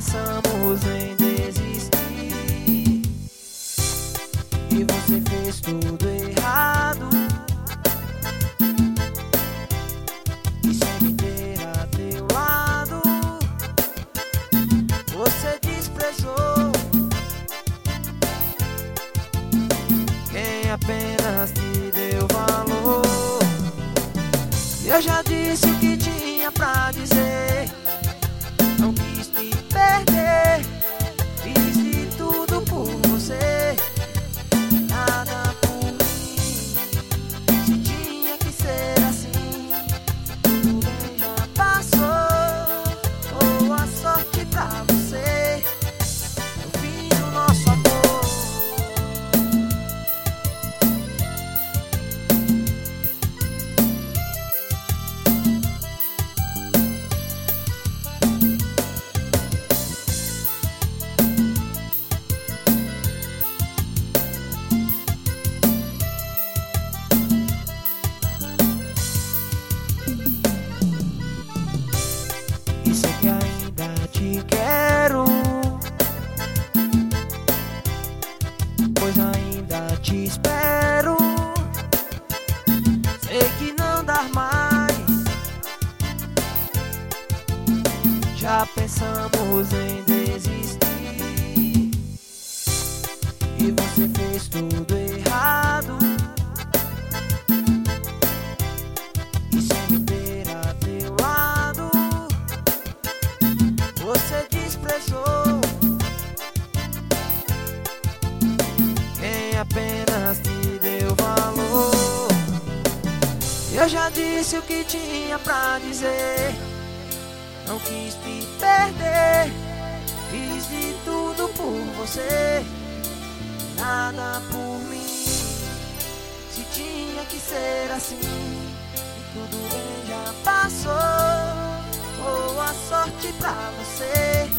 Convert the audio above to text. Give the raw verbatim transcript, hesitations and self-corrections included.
pensamos em desistir e você fez tudo errado. E sem me ter a teu lado, você desprezou quem apenas te deu valor. Eu já disse o que tinha pra dizer, não quis te perder, fiz de tudo por você, nada por mim. Se tinha que ser assim, tudo bem, já passou. Boa sorte pra você no fim do nosso amor. E sei que ainda te quero, pois ainda te espero. Sei que não dá mais, já pensamos em desistir e você fez tudo errado. E sem me ter a teu lado, você desprezou quem apenas te deu valor. Eu já disse o que tinha pra dizer, não quis te perder, fiz de tudo por você, nada por mim. Se tinha que ser assim, tudo bem, já passou. Boa sorte pra você